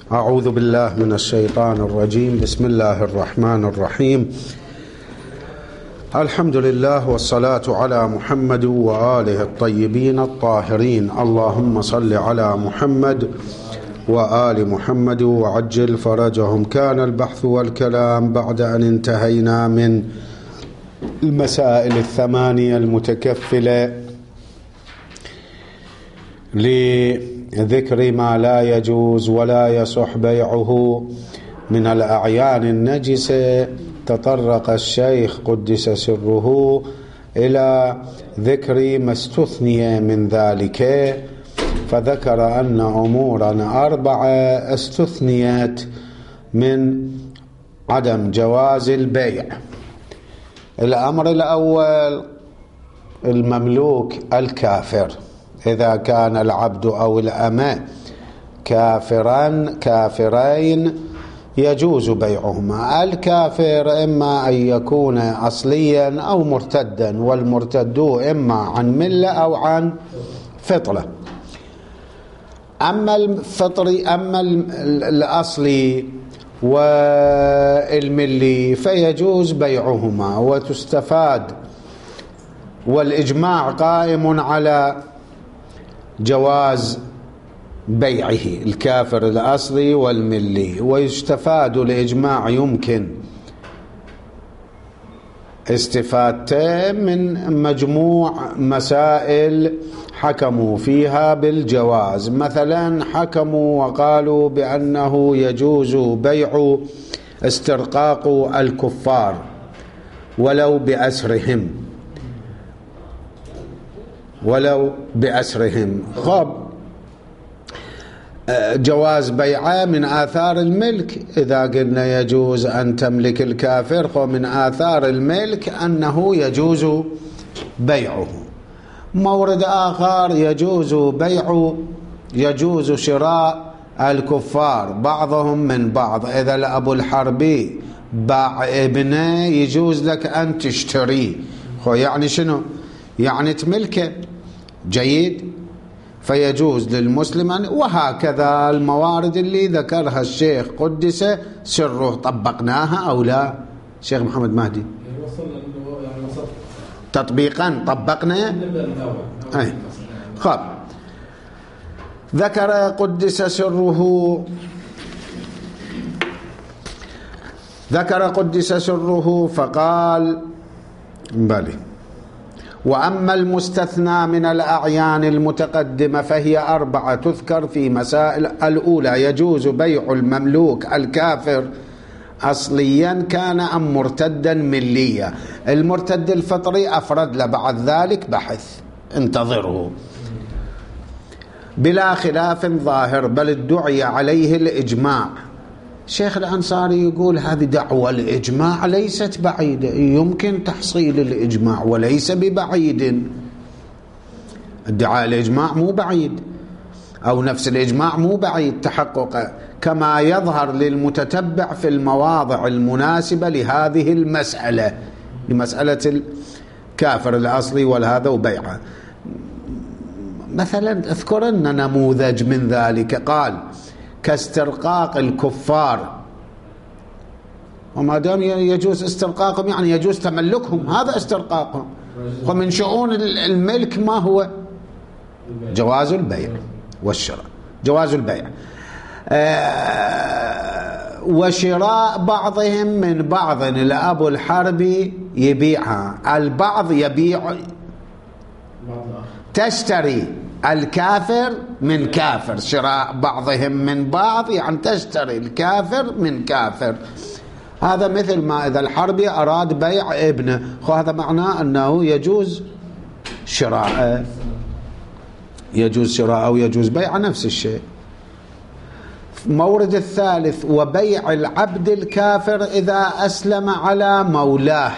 أعوذ بالله من الشيطان الرجيم. بسم الله الرحمن الرحيم. الحمد لله والصلاة على محمد وآله الطيبين الطاهرين. اللهم صل على محمد وآل محمد وعجل فرجهم. كان البحث والكلام بعد أن انتهينا من المسائل الثمانية المتكفلة لذكر ما لا يجوز ولا يصح بيعه من الأعيان النجسة. تطرق الشيخ قدس سره إلى ذكر ما استثني من ذلك، فذكر أن أمورا 4 استثنيت من عدم جواز البيع. الأمر الأول المملوك الكافر، إذا كان العبد أو الأمة كافرين يجوز بيعهما. الكافر إما أن يكون أصليا أو مرتدا، والمرتد إما عن ملة أو عن فطرة. أما الأصلي والملي فيجوز بيعهما وتستفاد، والإجماع قائم على جواز بيعه الكافر الأصلي والملي. ويستفاد الإجماع يمكن استفادته من مجموع مسائل حكموا فيها بالجواز. مثلا حكموا وقالوا بأنه يجوز بيع استرقاق الكفار ولو بأسرهم. جواز بيعه من آثار الملك. إذا قلنا يجوز أن تملك الكافر، فمن آثار الملك أنه يجوز بيعه. مورد آخر يجوز شراء الكفار بعضهم من بعض. إذا الأب الحربي باع ابنه يجوز لك أن تشتريه. يعني شنو؟ يعني تملكه. جيد، فيجوز للمسلم. وهكذا الموارد اللي ذكرها الشيخ قدس سره طبقناها أو لا؟ شيخ محمد مهدي تطبيقا طبقنا. خب، ذكر قدس سره فقال بلي: وأما المستثنى من الأعيان المتقدمة فهي 4 تذكر في مسائل. الأولى يجوز بيع المملوك الكافر أصليا كان أم مرتدا مليا. المرتد الفطري أفرد له بعد ذلك بحث، انتظره، بلا خلاف ظاهر، بل ادعي عليه الإجماع. شيخ الأنصاري يقول هذه دعوة الإجماع ليست بعيدة، يمكن تحصيل الإجماع وليس ببعيد. ادعاء الإجماع مو بعيد، أو نفس الإجماع مو بعيد تحققه، كما يظهر للمتتبع في المواضع المناسبة لهذه المسألة، لمسألة الكافر الأصلي والهذا وبيعه. مثلا اذكرن نموذج من ذلك. قال: كاسترقاق الكفار، وما دام يجوز استرقاقهم يعني يجوز تملكهم، هذا استرقاقهم. ومن شؤون الملك ما هو؟ جواز البيع والشراء. جواز البيع وشراء بعضهم من بعض. الأب الحربي يبيعها، البعض يبيع، تشتري الكافر من كافر. شراء بعضهم من بعض يعني تشتري الكافر من كافر. هذا مثل ما إذا الحربي أراد بيع ابنه، هذا معناه أنه يجوز شراء أو يجوز بيع، نفس الشيء. مورد الثالث: وبيع العبد الكافر إذا أسلم على مولاه.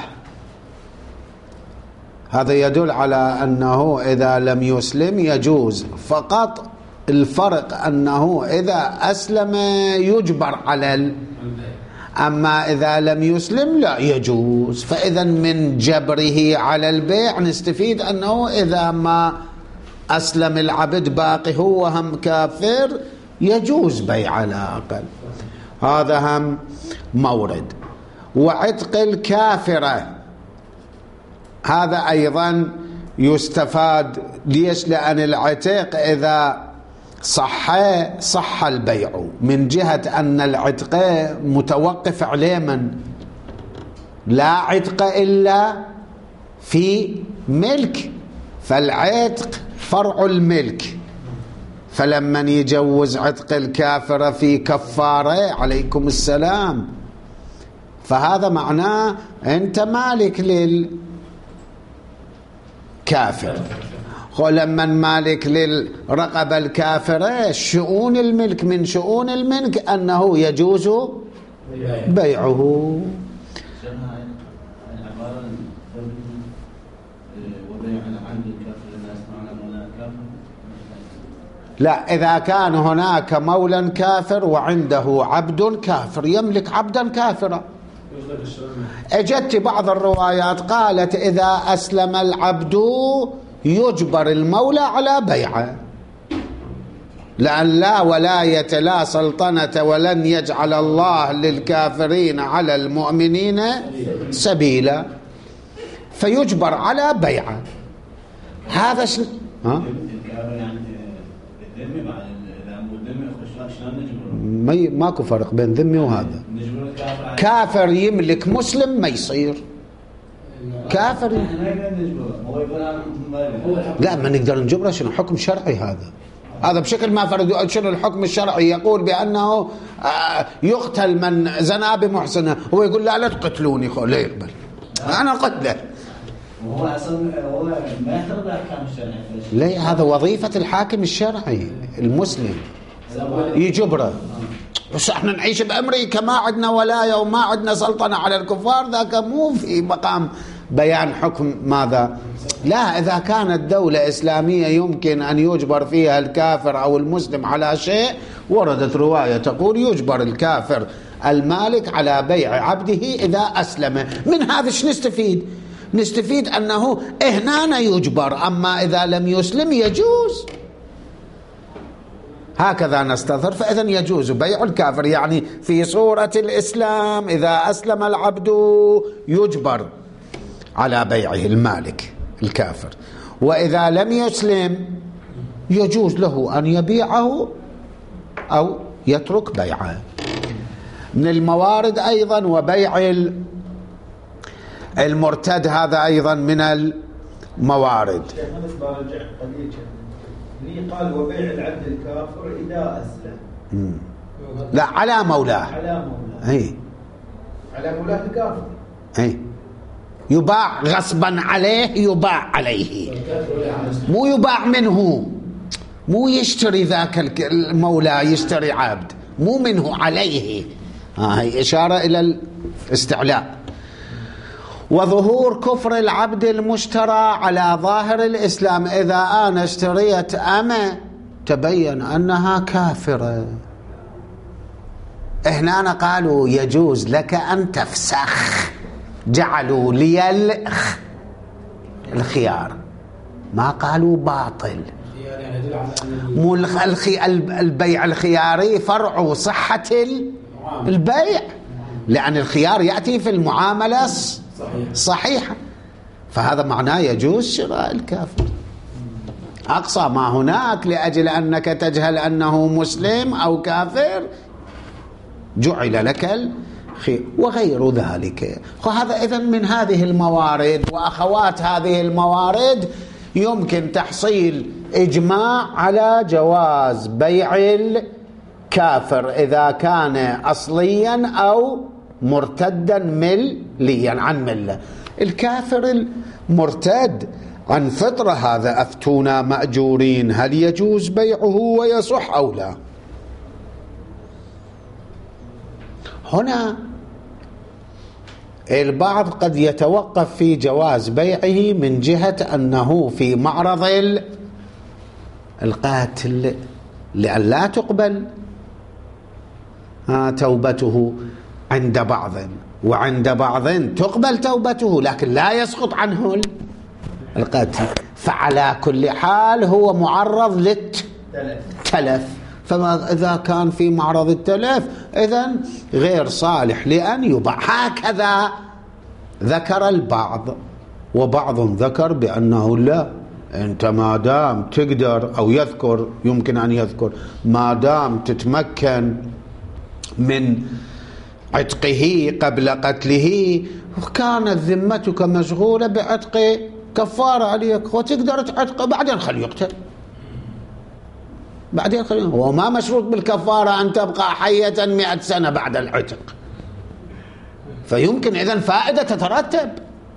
هذا يدل على أنه إذا لم يسلم يجوز، فقط الفرق أنه إذا أسلم يجبر على أما إذا لم يسلم لا يجوز. فإذا من جبره على البيع نستفيد أنه إذا ما أسلم العبد باقي هو هم كافر يجوز بيع على الأقل. هذا هم مورد. وعتق الكافرة هذا أيضا يستفاد. ليش؟ لأن العتق إذا صح البيع، من جهة أن العتق متوقف عليه من لا عتق إلا في ملك، فالعتق فرع الملك. فلما يجوز عتق الكافرة في كفارة عليكم السلام، فهذا معناه أنت مالك للكافر. ولما مالك للرقبة الكافرة، شؤون الملك من شؤون الملك أنه يجوز بيعه. لا، إذا كان هناك مولى كافر وعنده عبد كافر يملك عبدا كافرا، اجت بعض الروايات قالت إذا أسلم العبد يجبر المولى على بيعه، لأن لا ولاية لا سلطنة ولن يجعل الله للكافرين على المؤمنين سبيلا، فيجبر على بيعه. هذا ماكو فرق بين ذمي وهذا. كافر يملك مسلم ما يصير كافر. لا، ما نقدر نجبره. شنو حكم شرعي هذا بشكل ما فرض. شنو الحكم الشرعي؟ يقول بأنه يقتل من زنى بمحسنة، هو يقول لا تقتلوني. لا يقبل، أنا قتله. هو اصلا هو ما يحترم الاحكام الشرعيه. ليه؟ هذا وظيفه الحاكم الشرعي المسلم يجبره. بس احنا نعيش بامريكا ما عندنا ولايه وما عندنا سلطنه على الكفار، ذاك مو في مقام بيان حكم ماذا. لا، اذا كانت دوله اسلاميه يمكن ان يجبر فيها الكافر او المسلم على شيء، وردت روايه تقول يجبر الكافر المالك على بيع عبده اذا اسلم. من هذا ايش نستفيد أنه هنا يجبر، أما إذا لم يسلم يجوز. هكذا نستظهر. فإذا يجوز بيع الكافر، يعني في صورة الإسلام إذا أسلم العبد يجبر على بيعه المالك الكافر، وإذا لم يسلم يجوز له أن يبيعه أو يترك بيعه. من الموارد أيضا وبيع المرتد، هذا أيضا من الموارد. قال وبيع العبد الكافر إذا أسلم. لا، على مولاه. على مولاه الكافر. يباع غصبا عليه، يباع عليه، مو يباع منه، مو يشتري ذاك المولى يشتري عبد، مو منه، عليه. هي إشارة إلى الاستعلاء. وظهور كفر العبد المشترى على ظاهر الإسلام. إذا أنا اشتريت أمة تبين أنها كافرة، هنا أنا قالوا يجوز لك أن تفسخ، جعلوا لي الخيار، ما قالوا باطل. مو البيع الخياري فرع صحة البيع، لأن الخيار يأتي في المعاملة صحيحة، فهذا معناه يجوز شراء الكافر أقصى ما هناك، لأجل أنك تجهل أنه مسلم أو كافر جعل لك الخير وغير ذلك. وهذا إذن من هذه الموارد وأخوات هذه الموارد يمكن تحصيل إجماع على جواز بيع الكافر إذا كان أصليا أو مرتدا مليا عن ملة. الكافر المرتد عن فطرة هذا أفتونا مأجورين، هل يجوز بيعه ويصح أو لا؟ هنا البعض قد يتوقف في جواز بيعه من جهة أنه في معرض القاتل، لأن لا تقبل توبته عند بعض، وعند بعض تقبل توبته لكن لا يسقط عنه القتل. فعلى كل حال هو معرض للتلف، فإذا كان في معرض التلف إذن غير صالح لأن يباع. هكذا ذكر البعض، وبعض ذكر بأنه لا، أنت ما دام تقدر، أو يذكر يمكن أن يذكر، ما دام تتمكن من عتقه قبل قتله كانت ذمتك مشغولة بعتق كفارة عليك وتقدر تعتقه، بعدين خليه يقتل، بعدين خليه. وما مشروط بالكفارة أن تبقى حية 100 سنة بعد العتق، فيمكن إذن فائدة تترتب،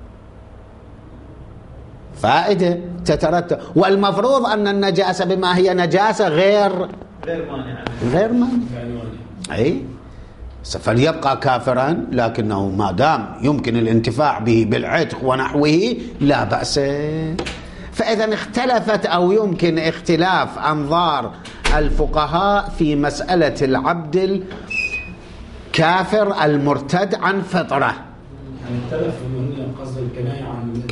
فائدة تترتب. والمفروض أن النجاسة بما هي نجاسة غير مانعة أي، فليبقى كافرا، لكنه ما دام يمكن الانتفاع به بالعتق ونحوه لا بأس. فإذا اختلفت أو يمكن اختلاف أنظار الفقهاء في مسألة العبد الكافر المرتد عن فطرة. التلف من قصد الكناية عن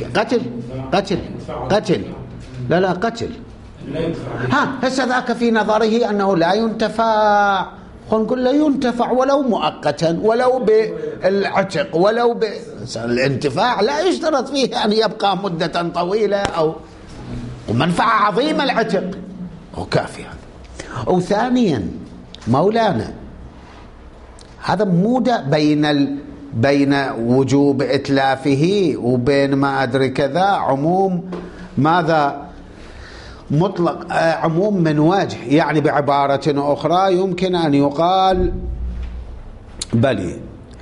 قتل لا قتل. هسه ذاك في نظره أنه لا ينتفع، نقول لا ينتفع ولو مؤقتا، ولو بالعتق، ولو الانتفاع لا يشترط فيه أن يبقى مدة طويلة أو ومنفعة عظيمة العتق وكافي. وثانيا مولانا هذا مو بين وجوب إتلافه وبين ما أدري كذا عموم، ماذا مطلق عموم من وجه، يعني بعبارة أخرى يمكن أن يقال بل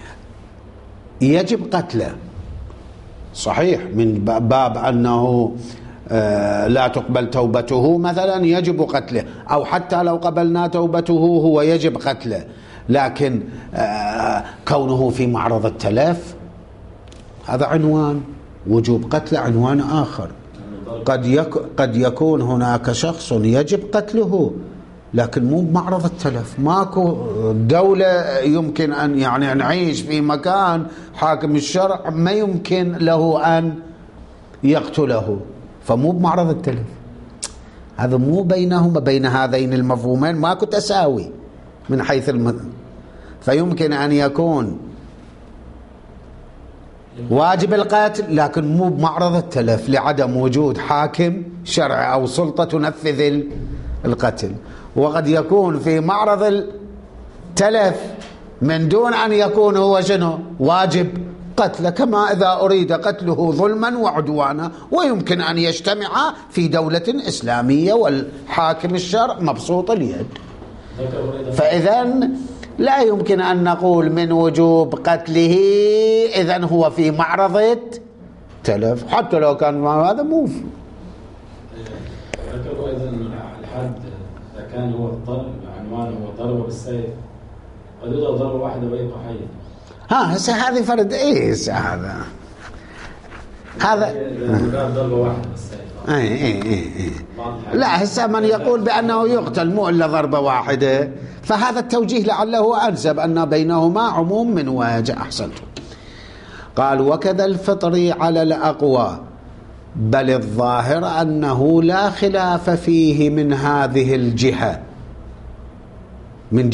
يجب قتله، صحيح، من باب أنه لا تقبل توبته مثلا يجب قتله، أو حتى لو قبلنا توبته هو يجب قتله، لكن كونه في معرض التلف هذا عنوان، وجوب قتله عنوان آخر. قد يكون هناك شخص يجب قتله لكن مو بمعرض التلف، ماكو دولة يمكن أن يعني نعيش في مكان حاكم الشرع ما يمكن له أن يقتله، فمو بمعرض التلف. هذا مو بينهما بين هذين المفهومين ماكو تساوي من حيث فيمكن أن يكون واجب القتل لكن مو بمعرض التلف لعدم وجود حاكم شرعي أو سلطة تنفذ القتل، وقد يكون في معرض التلف من دون أن يكون هو شنو واجب قتله، كما إذا أريد قتله ظلما وعدوانا ويمكن أن يجتمع في دولة إسلامية والحاكم الشرع مبسوط اليد. فإذن لا يمكن أن نقول من وجوب قتله إذن هو في معرض التلف، حتى لو كان هذا مو ذكروا أيضا الحد إذا كان هو الضرب عنوانه هو ضربه بالسيف قد يضرب ضربة واحدة ويبقى حيا. هسه هذه فرد إيش هذا ضربة واحدة بالسيف. لا هسه من يقول بأنه يقتل مو إلا ضربة واحدة، فهذا التوجيه لعله أنسب أن بينهما عموم من وجه. أحسنتم. قال وكذا الفطر على الأقوى، بل الظاهر أنه لا خلاف فيه من هذه الجهة، من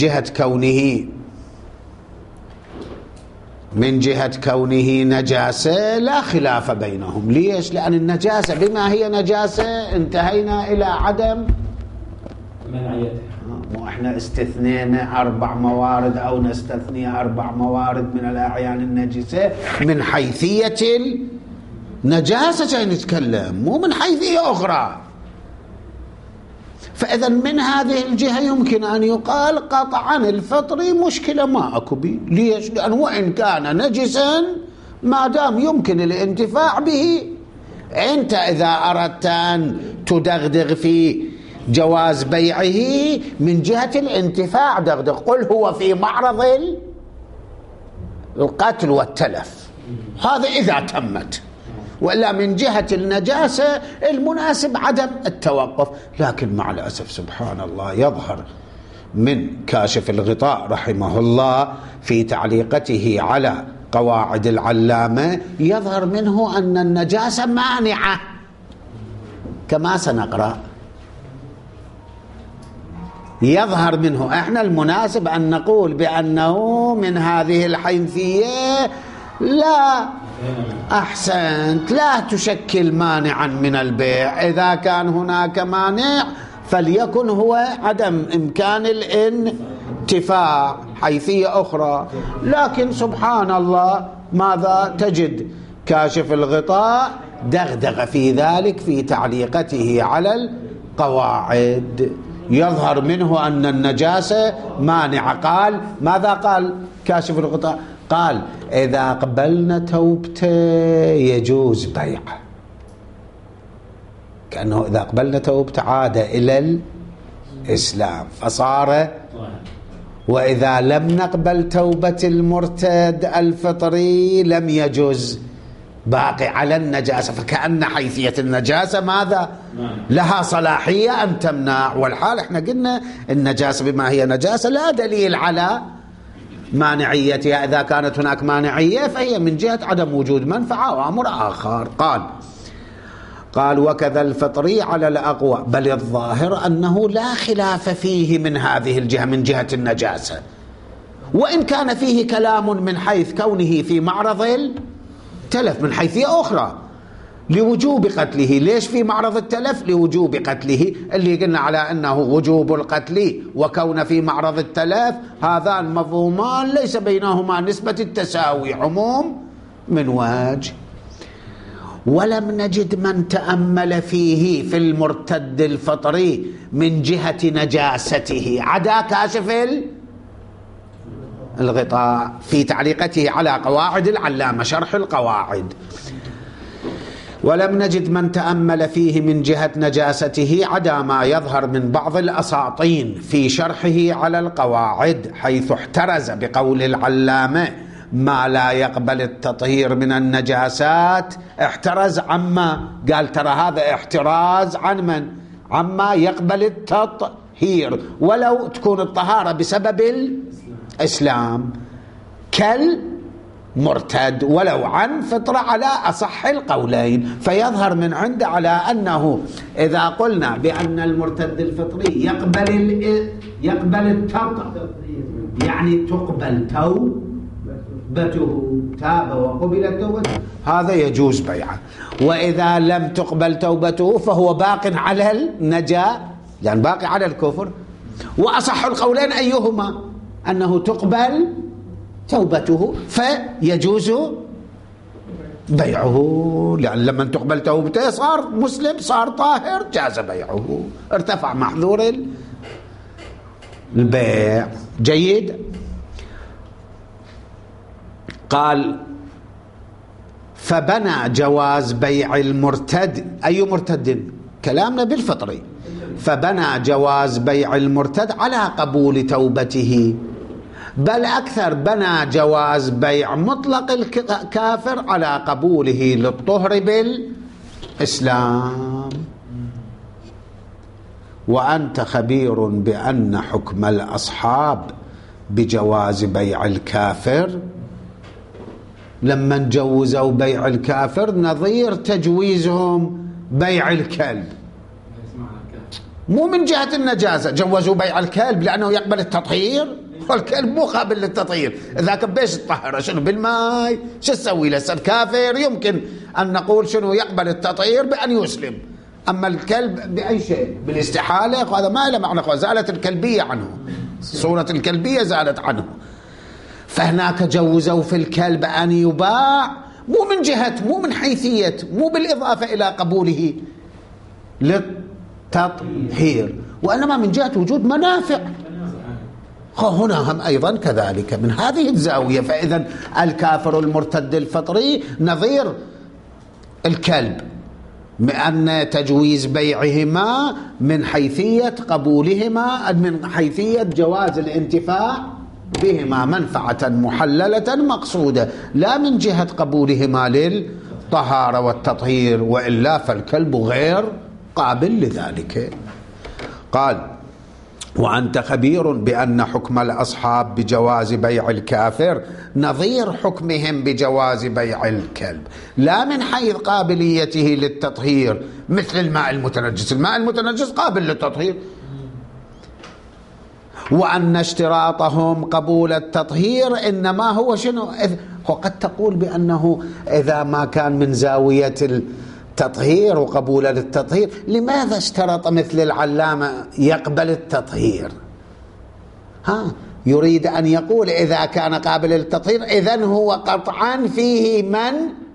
جهة كونه نجاسة لا خلاف بينهم. ليش؟ لأن النجاسة بما هي نجاسة انتهينا إلى عدم منعيتها. مو احنا استثنينا 4 موارد أو نستثني 4 موارد من الأعيان النجسة من حيثية النجاسة جاي نتكلم، مو من حيثية أخرى. فإذا من هذه الجهة يمكن أن يقال قطعا الفطر مشكلة ما أكو بي. ليش؟ لأن وإن كان نجسا ما دام يمكن الانتفاع به، أنت إذا أردت أن تدغدغ في جواز بيعه من جهة الانتفاع دغدغ، قل هو في معرض القتل والتلف، هذا إذا تمت. وإلا من جهة النجاسة المناسب عدم التوقف. لكن مع الأسف سبحان الله يظهر من كاشف الغطاء رحمه الله في تعليقته على قواعد العلامة، يظهر منه أن النجاسة مانعة كما سنقرأ. يظهر منه. احنا المناسب أن نقول بأنه من هذه الحيثية لا، أحسنت، لا تشكل مانعا من البيع. إذا كان هناك مانع فليكن هو عدم إمكان الانتفاع، حيثية أخرى. لكن سبحان الله ماذا تجد؟ كاشف الغطاء دغدغ في ذلك في تعليقته على القواعد، يظهر منه أن النجاسة مانعة. قال ماذا قال كاشف الغطاء؟ قال إذا قبلنا توبته يجوز بيعه، كأنه إذا قبلنا توبته عاد إلى الإسلام فصار، وإذا لم نقبل توبة المرتد الفطري لم يجوز، باقي على النجاسة. فكأن حيثية النجاسة ماذا؟ لها صلاحية أن تمنع، والحال احنا قلنا النجاسة بما هي نجاسة لا دليل على مانعيتها. إذا كانت هناك مانعية فهي من جهة عدم وجود منفعة وأمر آخر. قال وكذا الفطري على الأقوى، بل الظاهر أنه لا خلاف فيه من هذه الجهة، من جهة النجاسة، وإن كان فيه كلام من حيث كونه في معرض التلف من حيثية أخرى لوجوب قتله. ليش في معرض التلف؟ لوجوب قتله، اللي قلنا على أنه وجوب القتل وكون في معرض التلف هذان مفهومان ليس بينهما نسبة التساوي، عموم من وجه. ولم نجد من تأمل فيه في المرتد الفطري من جهة نجاسته عدا كاشف الغطاء في تعليقته على قواعد العلامة شرح القواعد. ولم نجد من تأمل فيه من جهة نجاسته عدا ما يظهر من بعض الأساطين في شرحه على القواعد، حيث احترز بقول العلامة ما لا يقبل التطهير من النجاسات. احترز عما قال، ترى هذا احتراز عن من؟ عما يقبل التطهير ولو تكون الطهارة بسبب الإسلام كالمرتد، ولو عن فطرة على أصح القولين. فيظهر من عنده على أنه إذا قلنا بأن المرتد الفطري يقبل التطهير يعني تقبل توبته، تاب وقبلت توبته، هذا يجوز بيعه. وإذا لم تقبل توبته فهو باق على النجاة، يعني باقي على الكفر. وأصح القولين أيهما؟ أنه تقبل توبته فيجوز بيعه، لأن لما تقبل توبته صار مسلم، صار طاهر، جاز بيعه، ارتفع محذور البيع. جيد. قال فبنى جواز بيع المرتد، أي مرتد؟ كلامنا بالفطري. فبنى جواز بيع المرتد على قبول توبته، بل أكثر بنى جواز بيع مطلق الكافر على قبوله للطهر بالإسلام. وأنت خبير بأن حكم الأصحاب بجواز بيع الكافر لما جوزوا بيع الكافر نظير تجويزهم بيع الكلب، مو من جهة النجاسة. جوزوا بيع الكلب لأنه يقبل التطهير، والكلب مو قابل للتطهير. إذا كبيش تطهره شنو بالماء؟ شو تسوي له؟ الكافر يمكن أن نقول شنو يقبل التطهير بأن يسلم، أما الكلب بأي شيء بالاستحالة هذا ما له معنى، زالت الكلبية عنه، صورة الكلبية زالت عنه. فهناك جوزوا في الكلب أن يباع مو من جهة، مو من حيثية، مو بالإضافة إلى قبوله للتطهير، وإنما من جهة وجود منافع. هنا هم أيضا كذلك من هذه الزاوية. فإذا الكافر المرتد الفطري نظير الكلب، بأن تجويز بيعهما من حيثية قبولهما، من حيثية جواز الانتفاع بهما منفعة محللة مقصودة، لا من جهة قبولهما للطهارة والتطهير، وإلا فالكلب غير قابل لذلك. قال وأنت خبير بأن حكم الأصحاب بجواز بيع الكافر نظير حكمهم بجواز بيع الكلب، لا من حيث قابليته للتطهير مثل الماء المتنجس. الماء المتنجس قابل للتطهير، وأن اشتراطهم قبول التطهير إنما هو شنو؟ وقد تقول بأنه إذا ما كان من زاوية التطهير وقبول للتطهير لماذا اشترط مثل العلامة يقبل التطهير؟ يريد أن يقول إذا كان قابل للتطهير إذن هو قطعا فيه من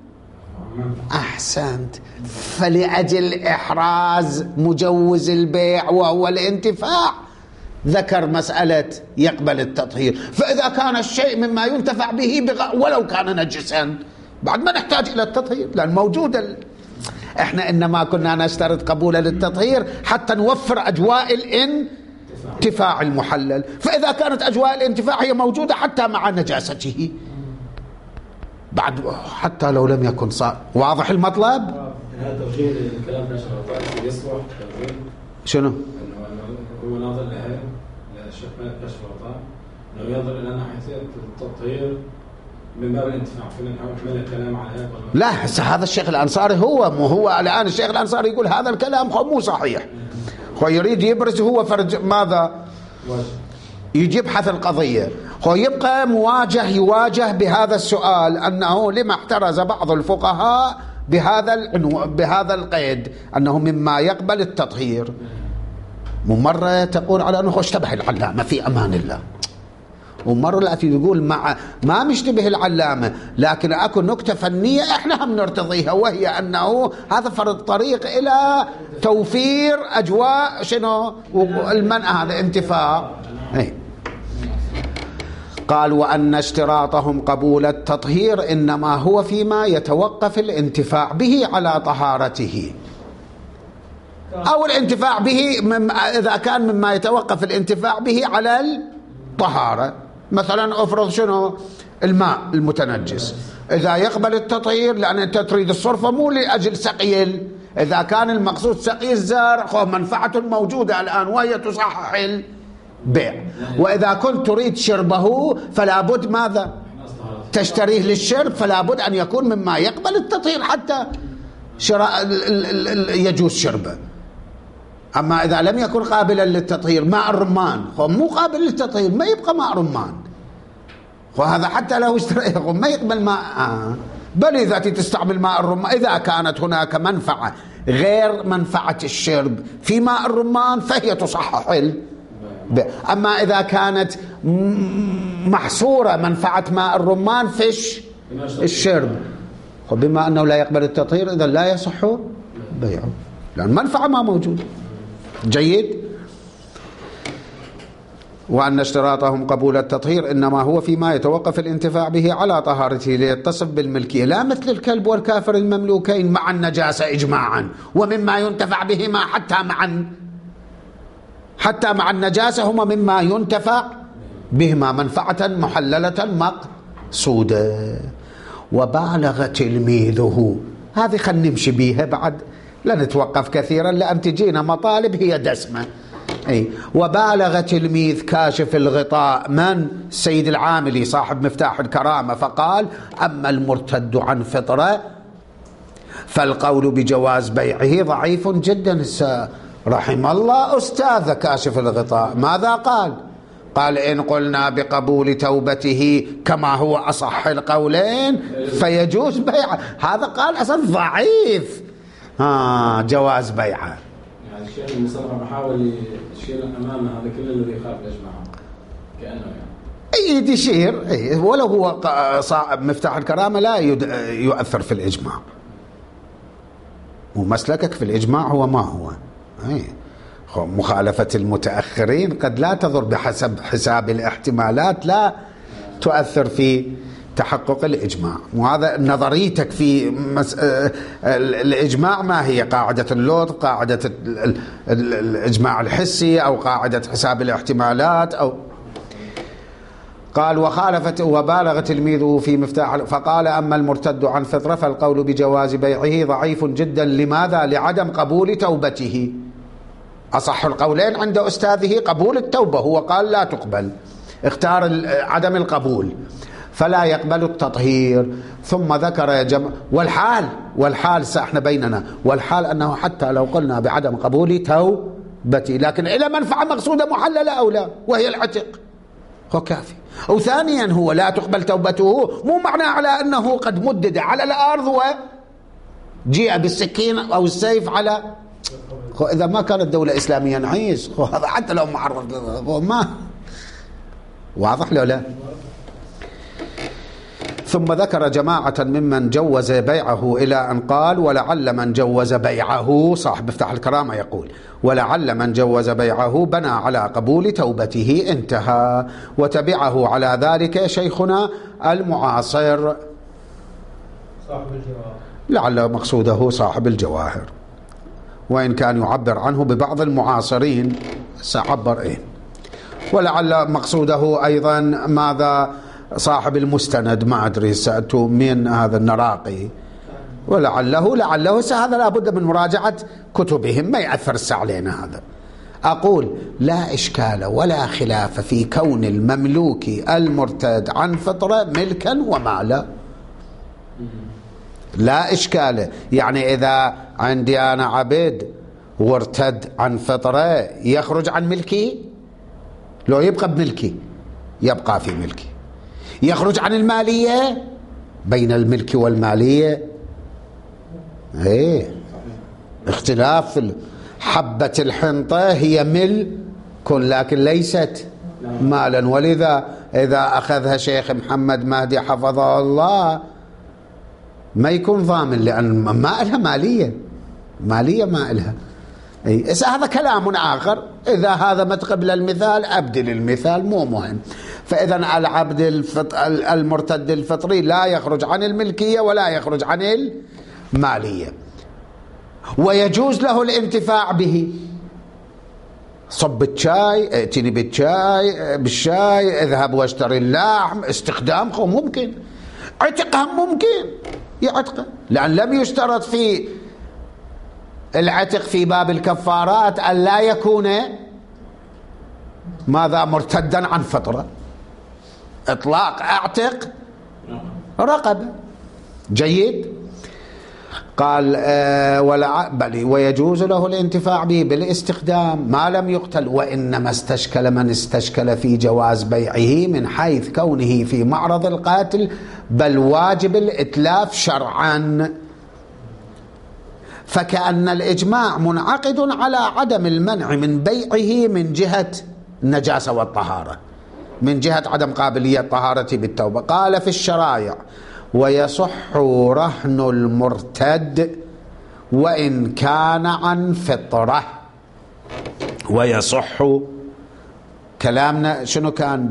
أحسنت، فلأجل إحراز مجوز البيع وهو الانتفاع ذكر مسألة يقبل التطهير. فإذا كان الشيء مما ينتفع به ولو كان نجسا بعد ما نحتاج إلى التطهير لأن موجود إحنا إنما كنا نشترط قبول للتطهير حتى نوفر أجواء الانتفاع المحلل، فإذا كانت أجواء الانتفاع هي موجودة حتى مع نجاسته بعد حتى لو لم يكن صار. واضح المطلب؟ هذا توجيه الكلام نشر يصلح شنو؟ هو ناظر لها للشيخ مالك كشف الغطاء انه ينظر الى ناحيه التطهير من باب الانتفاع. فينا نحمل الكلام على هذا؟ لا، هذا الشيخ الأنصاري هو الآن الشيخ الأنصاري يقول هذا الكلام مو صحيح، هو يريد يبرز هو فرج ماذا؟ يجي يبحث القضية، هو يبقى يواجه بهذا السؤال أنه لما احترز بعض الفقهاء بهذا القيد أنه مما يقبل التطهير. ومرة تقول على أنه اشتبه العلامة في أمان الله، ومرة لا تقول ما مشتبه العلامة لكن أكو نكتة فنية إحنا هم نرتضيها، وهي أنه هذا فرض طريق إلى توفير أجواء شنو المنع هذا انتفاع. قال وأن اشتراطهم قبول التطهير إنما هو فيما يتوقف الانتفاع به على طهارته، أو الانتفاع به إذا كان مما يتوقف الانتفاع به على الطهارة. مثلا أفرض شنو الماء المتنجس إذا يقبل التطهير لأن أنت تريد الصرفة مو لأجل سقي، إذا كان المقصود سقي الزرع منفعة موجودة الآن وهي تصحح البيع، وإذا كنت تريد شربه فلا بد ماذا؟ تشتريه للشرب، فلا بد أن يكون مما يقبل التطهير حتى يجوز شربه. أما إذا لم يكن قابلا للتطهير ماء الرمان مو قابل للتطهير ما يبقى ماء رمان، وهذا حتى لو اشتريه ما يقبل ماء بل إذا تستعمل ماء الرمان إذا كانت هناك منفعة غير منفعة الشرب في ماء الرمان فهي تصحح أما إذا كانت محصورة منفعة ماء الرمان في الشرب وبما أنه لا يقبل التطهير إذا لا يصح بيعه لأن منفعة ما موجودة. جيد. وأن اشتراطهم قبول التطهير إنما هو فيما يتوقف الانتفاع به على طهارته ليتصف بالملكية، لا مثل الكلب والكافر المملوكين مع النجاسة إجماعا، ومما ينتفع بهما حتى مع النجاسة هما مما ينتفع بهما منفعة محللة مقصودة. وبالغ تلميذه، هذه خلينا نمشي بيها بعد لا نتوقف كثيرا لأن تجينا مطالب هي دسمة. وبالغ تلميذ كاشف الغطاء من السيد العاملي صاحب مفتاح الكرامة فقال أما المرتد عن فطرة فالقول بجواز بيعه ضعيف جدا. رحم الله أستاذ كاشف الغطاء ماذا قال؟ قال إن قلنا بقبول توبته كما هو أصح القولين فيجوز بيعه. هذا قال أصلا ضعيف جواز بيعه. يعني الشيخ المصنف محاول يشير أمامه هذا كل الذي يخاف الإجماع كأنه يعني يشير ولو هو صاحب مفتاح الكرامة لا يؤثر في الإجماع، ومسلكك في الإجماع هو ما هو. مخالفة المتأخرين قد لا تضر بحسب حساب الاحتمالات لا تؤثر في تحقق الإجماع. وهذا نظريتك في الإجماع ما هي؟ قاعدة اللطف، قاعدة الإجماع الحسي، أو قاعدة حساب الاحتمالات أو قال وخالفت وبالغ تلميذه في مفتاح فقال أما المرتد عن فطرة فالقول بجواز بيعه ضعيف جدا. لماذا؟ لعدم قبول توبته. أصح القولين عند أستاذه قبول التوبة، هو قال لا تقبل، اختار عدم القبول فلا يقبل التطهير. ثم ذكر والحال احنا بيننا والحال أنه حتى لو قلنا بعدم قبول توبتي، لكن إلى منفعة مقصودة محللة أو لا وهي العتق هو كافي. وثانيا هو لا تقبل توبته مو معنى على أنه قد مدد على الأرض وجيء بالسكين أو السيف على إذا ما كانت دولة إسلامية نعيش هذا حتى لو معرض ما واضح له لا. ثم ذكر جماعة ممن جوز بيعه إلى أن قال ولعل من جوز بيعه، صاحب مفتاح الكرامة يقول ولعل من جوز بيعه بنى على قبول توبته انتهى، وتبعه على ذلك شيخنا المعاصر صاحب الجواب، لعل مقصوده صاحب الجواهر، وإن كان يعبر عنه ببعض المعاصرين سأعبر ولعل مقصوده أيضا ماذا صاحب المستند، ما أدري سأتوا من هذا النراقي، لعله هذا لابد من مراجعة كتبهم، ما يأثر علينا هذا. أقول لا إشكال ولا خلاف في كون المملوك المرتد عن فطرة ملكا ومالا، لا إشكال. يعني إذا عندي أنا عبد وارتد عن فطرة يخرج عن ملكي؟ لو يبقى بملكي يبقى في ملكي. يخرج عن المالية؟ بين الملك والمالية اختلاف. حبة الحنطة هي ملك لكن ليست مالا، ولذا إذا أخذها شيخ محمد مهدي حفظه الله ما يكون ضامن، لأن ما إلها مالية ما إلها. هذا كلام آخر. إذا هذا ما تقبل المثال أبدل المثال، مو مهم. فإذا العبد المرتد الفطري لا يخرج عن الملكية ولا يخرج عن المالية، ويجوز له الانتفاع به. صب الشاي، ائتني بالشاي، اذهب واشتري اللحم، استخدامه ممكن، عتقه ممكن يعتقه، لأن لم يشترط في العتق في باب الكفارات أن لا يكون ماذا مرتدا عن فطرة. إطلاق أعتق رقبة. جيد. قال ويجوز له الانتفاع به بالاستخدام ما لم يقتل، وإنما استشكل من استشكل في جواز بيعه من حيث كونه في معرض القاتل، بل واجب الإتلاف شرعا، فكأن الإجماع منعقد على عدم المنع من بيعه من جهة النجاسة والطهارة، من جهة عدم قابلية الطهارة بالتوبة. قال في الشرائع ويصح رهن المرتد وإن كان عن فطرة. ويصح كلامنا شنو كان؟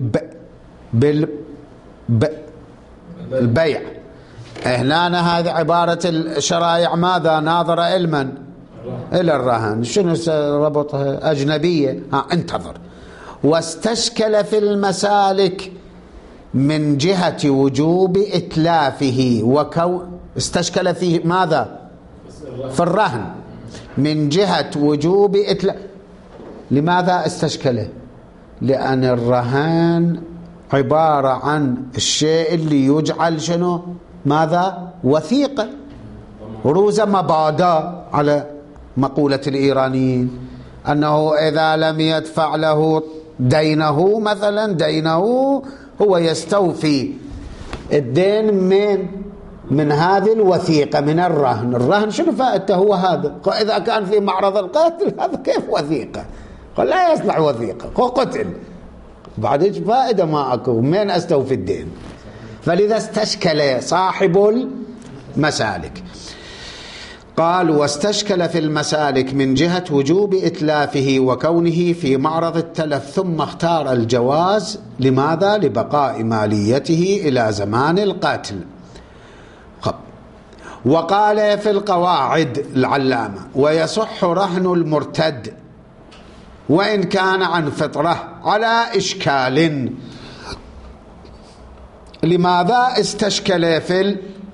بالبيع. هنا هذه عبارة الشرائع ماذا ناظر علما إلى الرهن. شنو ربطها؟ أجنبية. انتظر. واستشكل في المسالك من جهة وجوب إتلافه استشكل فيه ماذا؟ في الرهن من جهة وجوب إتلاف. لماذا استشكله؟ لأن الرهان عبارة عن الشيء اللي يجعل شنو؟ ماذا؟ وثيقة، روز مبادئ على مقولة الإيرانيين، أنه إذا لم يدفع له دينه مثلا هو يستوفي الدين من هذه الوثيقة، من الرهن. الرهن شنو فائدته؟ هو هذا. إذا كان في معرض القتل هذا كيف وثيقة؟ لا يصلح وثيقة، هو قتل بعد فائدة ما أكو، من أستوفي الدين؟ فلذا استشكل صاحب المسالك. قال واستشكل في المسالك من جهة وجوب إتلافه وكونه في معرض التلف، ثم اختار الجواز. لماذا؟ لبقاء ماليته إلى زمان القتل. وقال في القواعد العلامة ويصح رهن المرتد وإن كان عن فطرة على إشكال. لماذا استشكل في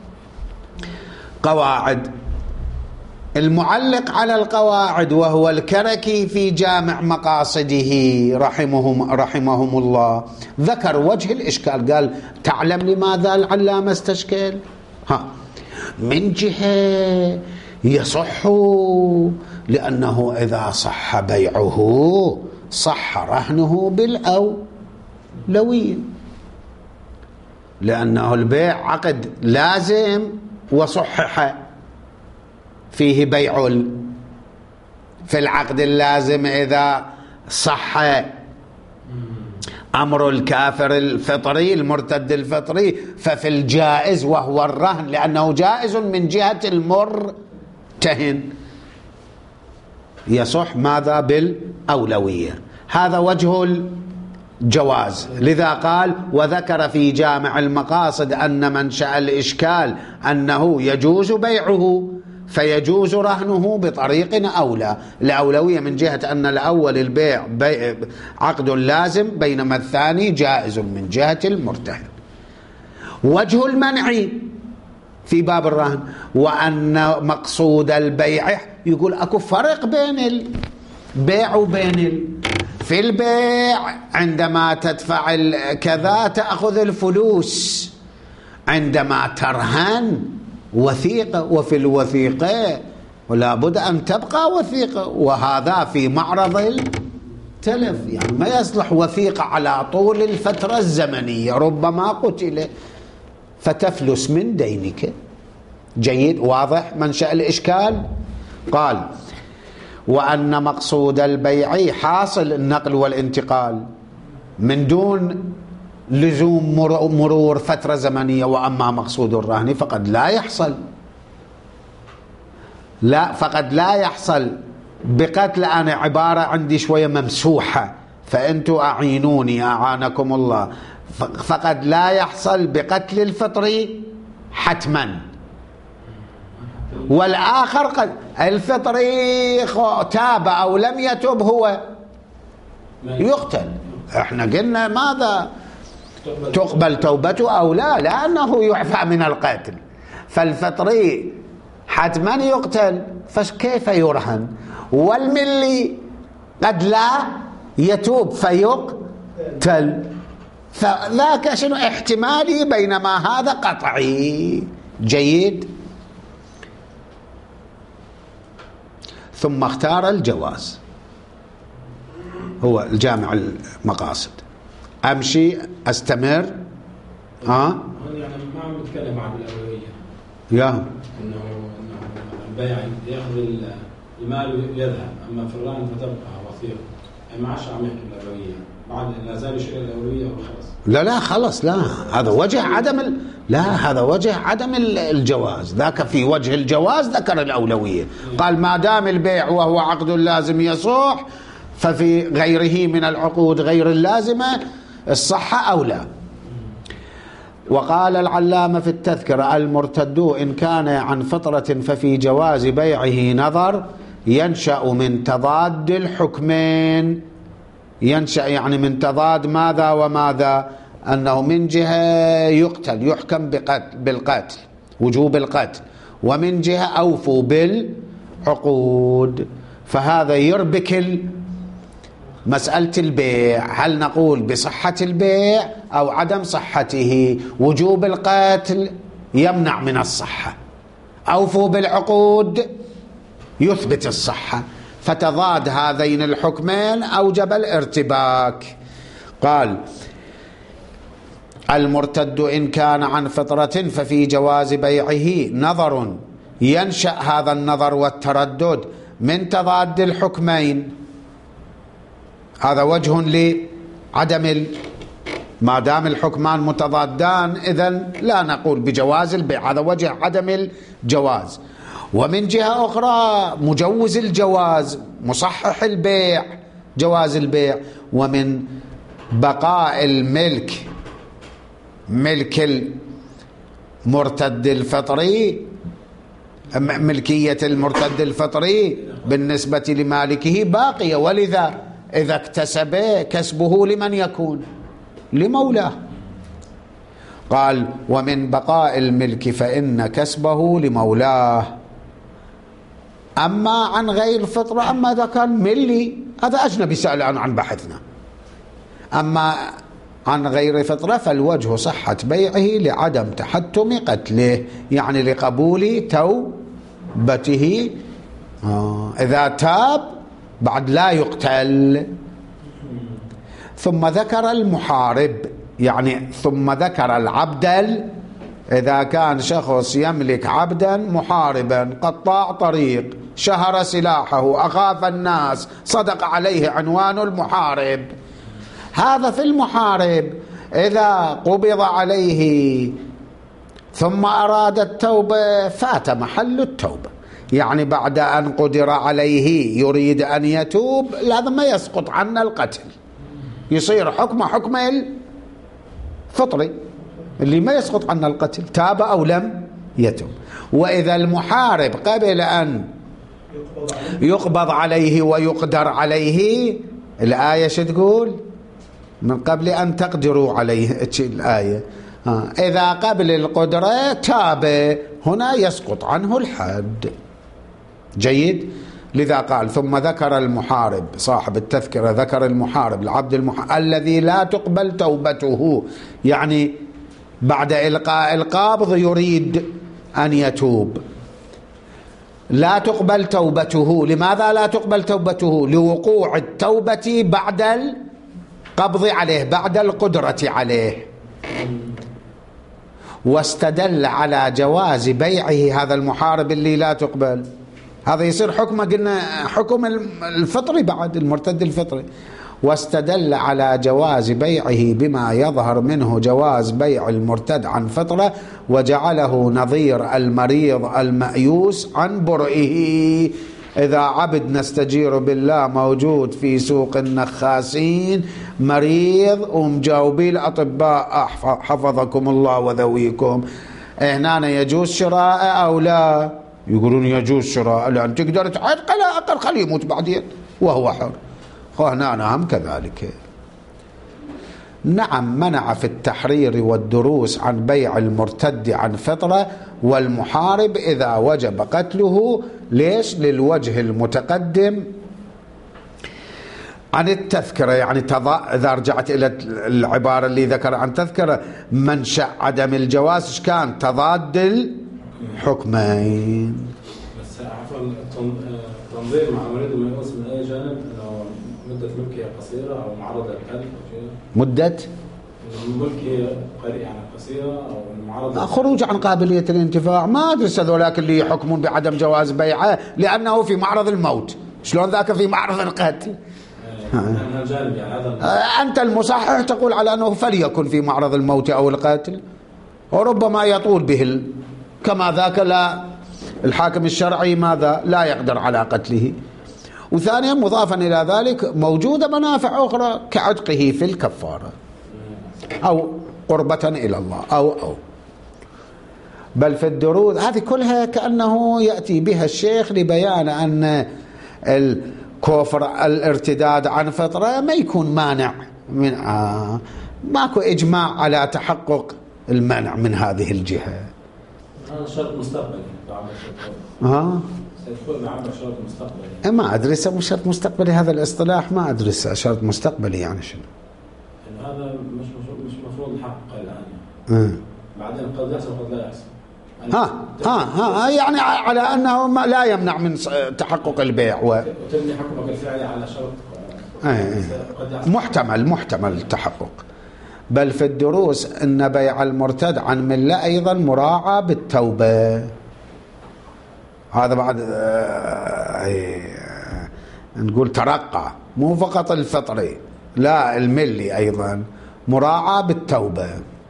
القواعد؟ المعلق على القواعد وهو الكركي في جامع مقاصده رحمهم الله ذكر وجه الإشكال. قال تعلم لماذا العلامة استشكل؟ من جهة يصح لأنه إذا صح بيعه صح رهنه بالأولوية، لأنه البيع عقد لازم وصحح فيه بيع. في العقد اللازم إذا صح أمر الكافر الفطري المرتد الفطري، ففي الجائز وهو الرهن، لأنه جائز من جهة المرتهن، يصح ماذا؟ بالأولوية. هذا وجه الجواز. لذا قال: وذكر في جامع المقاصد أن منشأ الإشكال أنه يجوز بيعه فيجوز رهنه بطريق أولى. الأولوية من جهة أن الأول البيع عقد لازم، بينما الثاني جائز من جهة المرتهن. وجه المنع في باب الرهن وأن مقصود البيع، يقول أكو فرق بين البيع وبين في البيع عندما تدفع كذا تأخذ الفلوس، عندما ترهن وثيقة، وفي الوثيقة ولا بد أن تبقى وثيقة، وهذا في معرض التلف، يعني ما يصلح وثيقة على طول الفترة الزمنية، ربما قتل فتفلس من دينك. جيد، واضح منشأ الإشكال. قال: وأن مقصود البيع حاصل النقل والانتقال من دون لزوم مرور فترة زمنية، وأما مقصود الرهن فقد لا يحصل، فقد لا يحصل بقتل. أنا عبارة عندي شوية ممسوحة، فأنتوا أعينوني أعانكم الله. فقد لا يحصل بقتل الفطري حتما، والآخر قد الفطري تاب أو لم يتب هو يقتل. احنا قلنا ماذا؟ تقبل توبته أو لا، لأنه يعفى من القتل. فالفطري حتما يقتل، فكيف يرهن؟ والملي قد لا يتوب فيقتل، فذاك شنو احتمالي، بينما هذا قطعي. جيد. ثم اختار الجواز، هو الجامع المقاصد. أمشي أستمر. يعني ما عم نتكلم عن الأولوية، إنه البيع يأخذ المال ويذهب، أما في الرهن فتبقى وثيقة. يعني ما عادش عم يحكي الأولوية، بعد لا زال شيء الأولوية وخلص. لا خلص، لا، هذا وجه عدم هذا وجه عدم الجواز. ذاك في وجه الجواز ذكر الأولوية، قال ما دام البيع وهو عقد لازم يصح، ففي غيره من العقود غير اللازمة الصحة أولى. وقال العلامة في التذكرة: المرتد إن كان عن فطرة ففي جواز بيعه نظر ينشأ من تضاد الحكمين. ينشأ يعني من تضاد ماذا وماذا؟ أنه من جهة يقتل يحكم بالقتل، وجوب القتل، ومن جهة أوفوا بالعقود. فهذا يربك مسألة البيع، هل نقول بصحة البيع أو عدم صحته؟ وجوب القتل يمنع من الصحة، أوفوا بالعقود يثبت الصحة، فتضاد هذين الحكمين أوجب الارتباك. قال: المرتد إن كان عن فطرة ففي جواز بيعه نظر ينشأ هذا النظر والتردد من تضاد الحكمين. هذا وجه لعدم ما دام الحكمان متضادان إذن لا نقول بجواز البيع، هذا وجه عدم الجواز. ومن جهة أخرى مجوز الجواز، مصحح البيع، جواز البيع. ومن بقاء الملك، ملك المرتد الفطري، ملكية المرتد الفطري بالنسبة لمالكه باقية، ولذا إذا اكتسب كسبه لمن يكون؟ لمولاه. قال: ومن بقاء الملك فإن كسبه لمولاه. أما عن غير فطرة، أما إذا كان ملي هذا أجنبي سأل عن بحثنا. أما عن غير فطرة فالوجه صحة بيعه لعدم تحتم قتله، يعني لقبول توبته إذا تاب بعد لا يقتل. ثم ذكر المحارب، يعني ثم ذكر العبد. إذا كان شخص يملك عبدا محاربا قطاع طريق شهر سلاحه أخاف الناس صدق عليه عنوان المحارب، هذا في المحارب. إذا قبض عليه ثم أراد التوبة فات محل التوبة، يعني بعد أن قدر عليه يريد أن يتوب هذا ما يسقط عنا القتل، يصير حكم الفطري اللي ما يسقط عنا القتل، تاب أو لم يتوب. وإذا المحارب قبل أن يقبض عليه ويقدر عليه، الآية شو تقول؟ من قبل أن تقدروا عليه الآية. إذا قبل القدرة تاب هنا يسقط عنه الحد. جيد. لذا قال ثم ذكر المحارب، صاحب التذكرة ذكر المحارب العبد الذي لا تقبل توبته، يعني بعد إلقاء القابض يريد أن يتوب، لا تقبل توبته. لماذا لا تقبل توبته؟ لوقوع التوبة بعد القبض عليه، بعد القدرة عليه. واستدل على جواز بيعه هذا المحارب اللي لا تقبل، هذا يصير حكمه قلنا حكم الفطري بعد المرتد الفطري. واستدل على جواز بيعه بما يظهر منه جواز بيع المرتد عن فطرة، وجعله نظير المريض المأيوس عن برئه. إذا عبد نستجير بالله موجود في سوق النخاسين مريض ومجاوبي الأطباء حفظكم الله وذويكم، هنا يجوز شراء أو لا؟ يقولون يجوز شراء لأن تقدر تعتق، لا أقل خليه يموت بعدين وهو حر. هنا نعم كذلك. نعم منع في التحرير والدروس عن بيع المرتد عن فطرة والمحارب إذا وجب قتله. ليش؟ للوجه المتقدم عن التذكرة، يعني إذا رجعت إلى العبارة اللي ذكر عن تذكرة منشأ عدم الجواز كان تضاد الحكمين. بس عفوا التنظير مع مريض الميؤوس من أي جانب؟ أنه مدة ملكية قصيرة أو معرضة للقتل؟ مدة ملكية يعني قصيرة أو المعرضة خروج عن قابلية الانتفاع. ما أدرس هذولاك اللي يحكمون بعدم جواز بيعه لأنه في معرض الموت، شلون ذاك في معرض القتل؟ أنت المصحح تقول على أنه فليكن في معرض الموت أو القتل، وربما يطول به كما ذاك لا الحاكم الشرعي ماذا لا يقدر على قتله. وثانيا مضافا إلى ذلك موجودة منافع أخرى كعتقه في الكفارة أو قربة إلى الله أو بل في الدروس هذه كلها كأنه يأتي بها الشيخ لبيان أن الكفر الارتداد عن فطرة ما يكون مانع من ماكو إجماع على تحقق المنع من هذه الجهة. هذا شرط مستقبلي. سيكون عبر شرط مستقبلي. ما أدرس مو شرط مستقبلي، هذا الاصطلاح ما أدرس شرط مستقبلي يعني شنو. هذا مش مفروض الحق الآن. بعدين قد يحصل قد لا يحصل. يعني على أنه لا يمنع من تحقق البيع وتبني حكمك الفعلي على شرط محتمل التحقق. بل في الدروس أن بيع المرتد عن ملة أيضا مراعى بالتوبة. هذا بعد نقول ترقى، مو فقط الفطري لا الملي أيضا مراعى بالتوبة.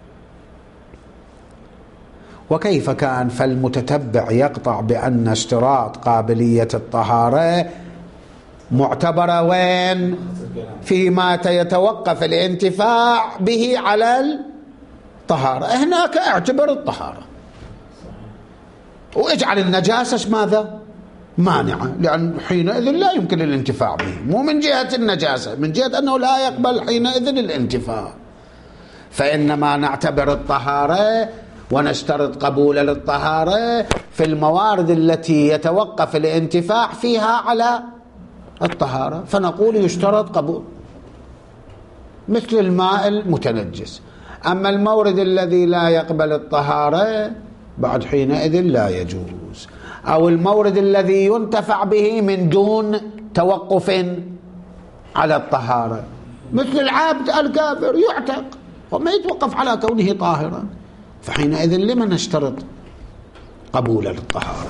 وكيف كان؟ فالمتتبع يقطع بأن اشتراط قابلية الطهارة معتبرة وين؟ فيما يتوقف الانتفاع به على الطهارة. هناك اعتبر الطهارة واجعل النجاسة ماذا؟ مانعة، لأن حينئذ لا يمكن الانتفاع به، مو من جهة النجاسة، من جهة أنه لا يقبل حينئذ الانتفاع. فإنما نعتبر الطهارة ونشترط قبول للطهارة في الموارد التي يتوقف الانتفاع فيها على الطهارة، فنقول يشترط قبول مثل الماء المتنجس. أما المورد الذي لا يقبل الطهارة بعد حينئذ لا يجوز. أو المورد الذي ينتفع به من دون توقف على الطهارة، مثل العبد الكافر يعتق وما يتوقف على كونه طاهرا، فحينئذ لما نشترط قبول للطهارة؟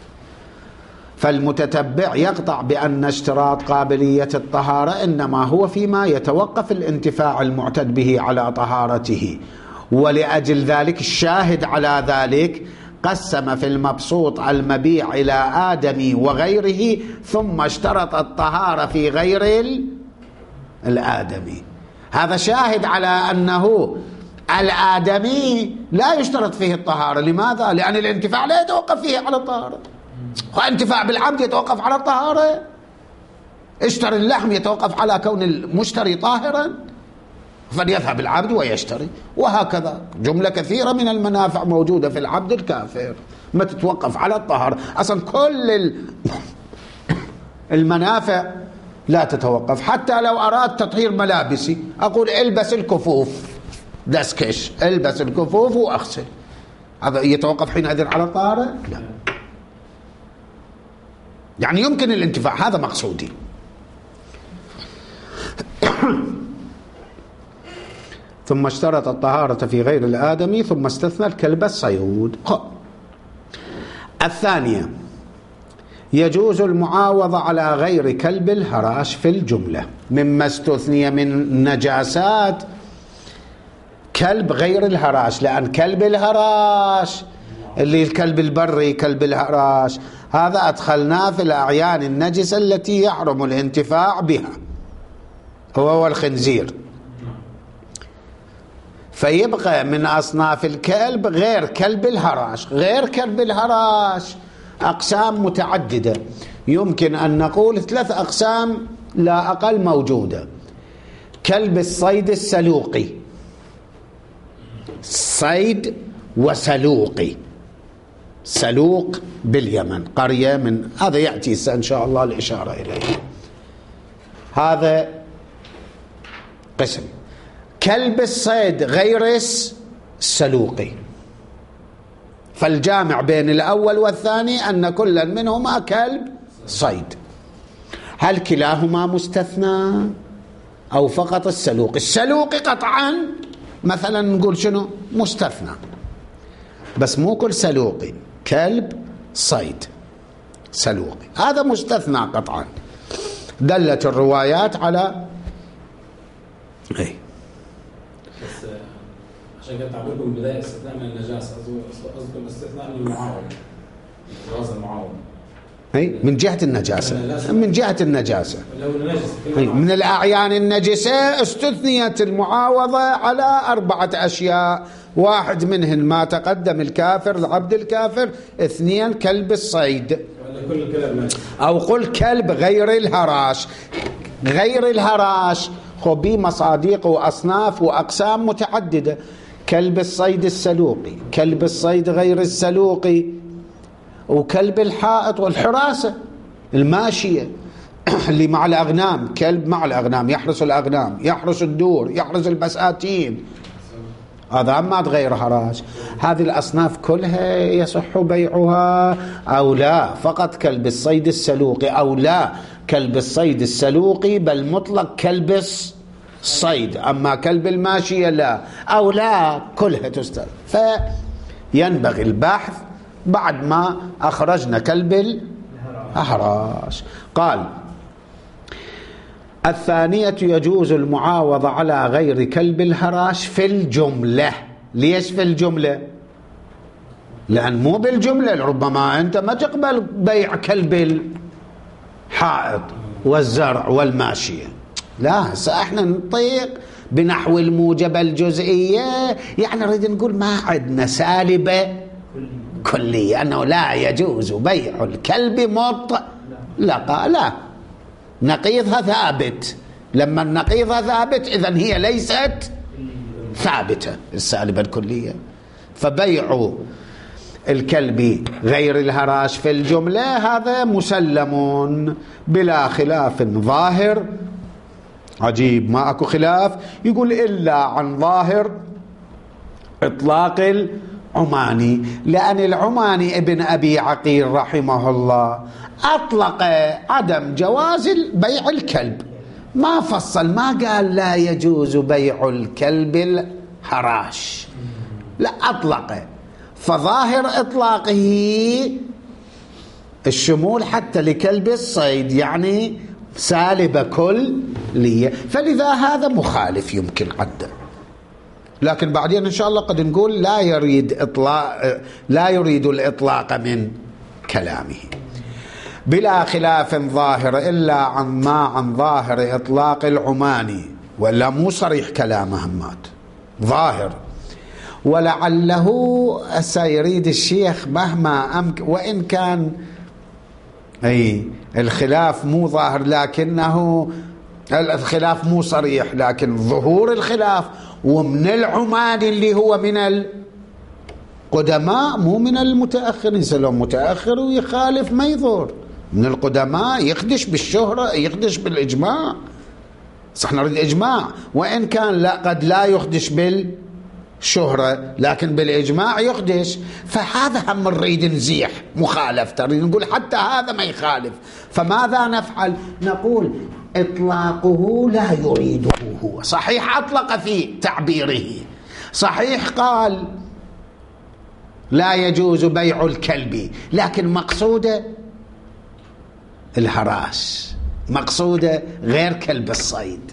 فالمتتبع يقطع بأن اشتراط قابلية الطهارة إنما هو فيما يتوقف الانتفاع المعتد به على طهارته، ولأجل ذلك الشاهد على ذلك قسم في المبسوط المبيع إلى آدمي وغيره، ثم اشترط الطهارة في غير الآدمي. هذا شاهد على أنه الآدمي لا يشترط فيه الطهارة. لماذا؟ لأن الانتفاع لا يتوقف فيه على الطهارة، وانتفاع بالعبد يتوقف على الطهارة. اشتري اللحم يتوقف على كون المشتري طاهرا، فليذهب العبد ويشتري، وهكذا جملة كثيرة من المنافع موجودة في العبد الكافر ما تتوقف على الطهارة. أصلا كل المنافع لا تتوقف. حتى لو أراد تطهير ملابسي أقول البس الكفوف، دسكش، البس الكفوف وأغسل، هذا يتوقف حينئذ على الطهارة؟ لا. يعني يمكن الانتفاع، هذا مقصودي. ثم اشترط الطهارة في غير الآدمي، ثم استثنى الكلب الصيود. الثانية، يجوز المعاوضة على غير كلب الهراش في الجملة، مما استثني من نجاسات كلب غير الهراش، لأن كلب الهراش اللي الكلب البري كلب الهراش هذا أدخلناه في الأعيان النجسة التي يحرم الانتفاع بها، هو الخنزير. فيبقى من أصناف الكلب غير كلب الهراش. غير كلب الهراش أقسام متعددة، يمكن أن نقول 3 أقسام لا أقل موجودة. كلب الصيد السلوقي، صيد وسلوقي، سلوق باليمن قرية من هذا يأتي إن شاء الله الإشارة إليه. هذا قسم. كلب الصيد غير السلوقي، فالجامع بين الأول والثاني أن كلا منهما كلب صيد. هل كلاهما مستثنى أو فقط السلوقي؟ السلوقي قطعا مثلا نقول شنو مستثنى، بس مو كل سلوقي، كلب صيد سلوقي هذا مستثنى قطعا. دلت الروايات على ايه. بس عشان كده تعبيركم بداية استثناء من النجاسة، قصدكم استثناء من المعاوضة، جواز المعاوضة. اي من جهة النجاسة، من جهة النجاسة من الأعيان النجسة استثنيت المعاوضة على 4 أشياء. 1 منهن ما تقدم، الكافر العبد الكافر. 2 كلب الصيد، أو قل كلب غير الهراش. غير الهراش خبي مصاديق وأصناف وأقسام متعددة. كلب الصيد السلوقي، كلب الصيد غير السلوقي، وكلب الحائط والحراسة الماشية اللي مع الأغنام، كلب مع الأغنام يحرس الأغنام، يحرس الدور، يحرس البساتين، هذا ما غير هراش. هذه الأصناف كلها يصح بيعها أو لا؟ فقط كلب الصيد السلوقي أو لا كلب الصيد السلوقي، بل مطلق كلب الصيد، أما كلب الماشية لا، أو لا كلها تستر. فينبغي البحث بعد ما أخرجنا كلب الهراش. قال: الثانية يجوز المعاوضة على غير كلب الهراش في الجملة. ليش في الجملة؟ لأن مو بالجملة، ربما أنت ما تقبل بيع كلب الحائط والزرع والماشية، لا، احنا نطيق بنحو الموجبة الجزئية، يعني نريد نقول ما عندنا سالبة كلية، أنه لا يجوز بيع الكلب مطلقا، لا، نقيضها ثابت. لما نقيضها ثابت إذن هي ليست ثابتة السالبة الكلية. فبيع الكلب غير الهراش في الجملة هذا مسلم بلا خلاف ظاهر. عجيب، ما أكو خلاف، يقول إلا عن ظاهر إطلاق عماني، لأن العماني ابن أبي عقيل رحمه الله أطلق عدم جواز بيع الكلب، ما فصل، ما قال لا يجوز بيع الكلب الهراش، لا أطلق. فظاهر إطلاقه الشمول حتى لكلب الصيد، يعني سالب كلية، فلذا هذا مخالف يمكن عده. لكن بعدين إن شاء الله قد نقول لا يريد الإطلاق من كلامه. بلا خلاف ظاهر إلا عن ظاهر إطلاق العماني، ولا مو صريح كلامه همات ظاهر. ولعله سيريد الشيخ مهما أمكن، وإن كان الخلاف مو ظاهر، لكنه الخلاف مو صريح، لكن ظهور الخلاف ومن العماني اللي هو من القدماء مو من المتأخرين. سلام متأخر ويخالف ما يضر، من القدماء يخدش بالشهرة، يخدش بالإجماع. صح نريد إجماع، وإن كان لا قد لا يخدش بالشهرة، لكن بالإجماع يخدش. فهذا هم نريد نزيح مخالفته، نريد نقول حتى هذا ما يخالف. فماذا نفعل؟ نقول إطلاقه لا يريده هو، صحيح أطلق في تعبيره، صحيح قال لا يجوز بيع الكلب، لكن مقصوده الهراس، مقصوده غير كلب الصيد.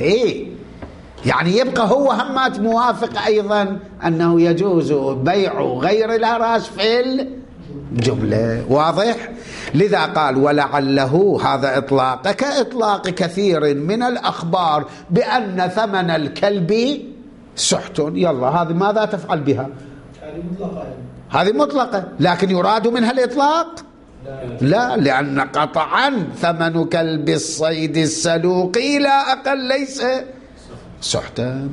يعني يبقى هو همات موافق أيضا أنه يجوز بيع غير الهراس في الجملة. واضح؟ لذا قال ولعله هذا إطلاق كإطلاق كثير من الأخبار بأن ثمن الكلب سحت. يلا هذه ماذا تفعل بها؟ هذه مطلقة، لكن يراد منها الإطلاق؟ لا، لأن قطعا ثمن كلب الصيد السلوق لا أقل ليس سحتا.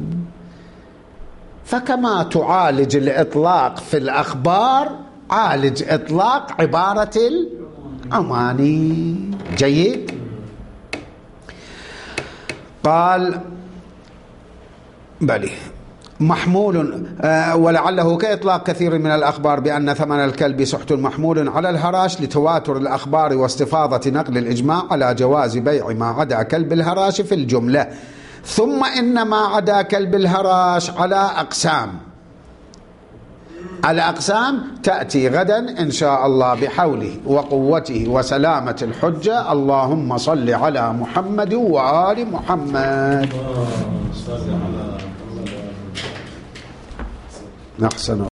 فكما تعالج الإطلاق في الأخبار عالج إطلاق عبارة العماني. جيد. قال بلي محمول ولعله كإطلاق كثير من الأخبار بأن ثمن الكلب سحت محمول على الهراش لتواتر الأخبار واستفاضة نقل الإجماع على جواز بيع ما عدا كلب الهراش في الجملة. ثم إن ما عدا كلب الهراش على أقسام، الأقسام تأتي غدا إن شاء الله بحوله وقوته وسلامة الحجة. اللهم صل على محمد وآل محمد. نحسن.